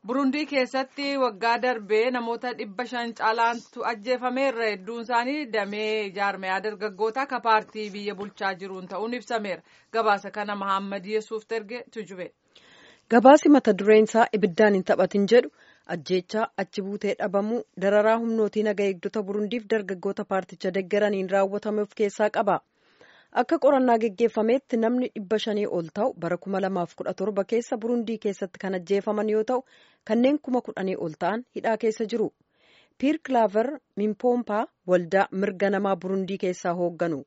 Burundii keessatti waggaa darbee namoota 500 caalaantu ajjeefameera. Hedduun isaanii damee jaarmayaa dargaggootaa ka paartii biyya bulchaa jiruun ta'uun ibsameera. Gabaasa kana Mahammad Yesuuf erge tujube. Gabaasi mata dureen isaa ibiddaan hin taphatin jedhu ajjeechaa achi buutee dhabamuu dararaa humnootii naga eegdota Burundiif dargaggoota paarticha deeggaraniin raawwatame of keessaa qaba. Akka qorannaa geggeeffameetti namni 500 ol ta'u bara 2017 keessa Burundii keessatti kan ajjeefaman yoo ta'u kanneen 10,000 ol ta'an hidhaa keessa jiru. Piir Kilaaver Mimpoompaa waldaa mirga namaa Burundii keessaa hoogganu.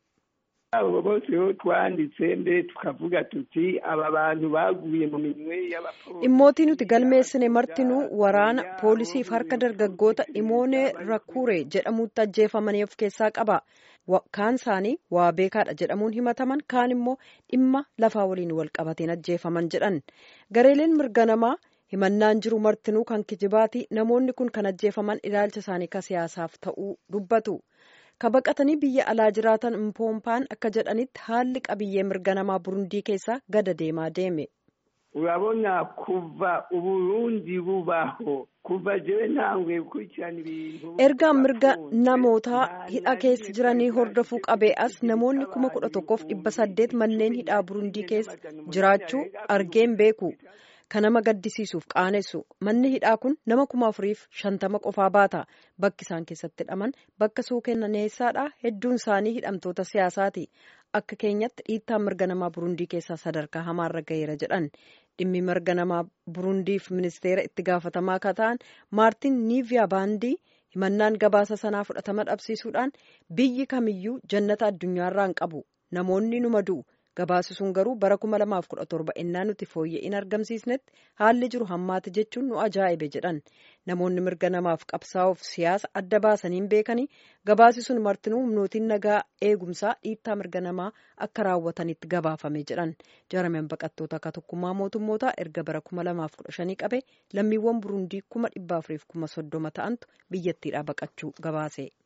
Dhimmootii nuti galmeessine martinuu waraana poolisiif harka dargaggoota Imoonee Rakkure jedhamutti ajjeefamanii of keessaa qaba. Kaan isaanii waa beekaadha jedhamuun himataman kaan immoo dhimma lafaa waliin wal qabateen ajjeefaman jedhan. Gareeleen mirga namaa himannaan jiru martinuu kan kijibaati. Namoonni kun kan ajjeefaman ilaalcha isaanii ka siyaasaaf ta'uu dubbatu. Ka baqatanii biyya alaa jiraatan Mpoompaan akka jedhanitti haalli qabiyyee mirga namaa Burundii keessaa gada deemaa deeme. Urabona kuva Uburundi bubaho kuva jewe nangwe kuchani ergaan mirga namootaa hidha keessa jiranii hordofuu qabee as namoonni 11,800 manneen hidhaa Burundii keessa jiraachuu argeen beeku. Kan nama gaddisiisuuf qaanessu manni hidhaa kun nama 4,050 qofaa baata. Bakki isaan keessatti hidhaman bakka suukennaneessaadha. Hedduun isaanii hidhamtoota siyaasaati. Akka keenyatti dhiittaan mirga namaa Burundii keessaa sadarkaa hamaarra gaheera jedhan. Dhimmi mirga namaa Burundiif ministeera itti gaafatamaa akka ta'an Maartin Niiviyaa Baandii himannaan gabaasa sanaa fudhatama dhabsiisuudhaan biyyi kamiyyuu jannata addunyaarraa hin qabu. Namoonni numa du'u. Gabaasi sun garuu bara 2017 innaa nuti fooyya'in argamsiisnetti haalli jiru hammaate jechuun nu ajaa'ibe jedhan. Namoonni mirga namaaf qabsaa'uuf siyaasa adda baasaniin beekanii gabaasi sun martinuu humnootiin nagaa eegumsaa dhiittaa mirga namaa akka raawwatanitti gabaafame jedhan. Jaarmeen baqattoota akka tokkummaa mootummootaa erga bara 2015 qabe lammiiwwan Burundii 430,030 ta'antu biyyattiidhaa baqachuu gabaase.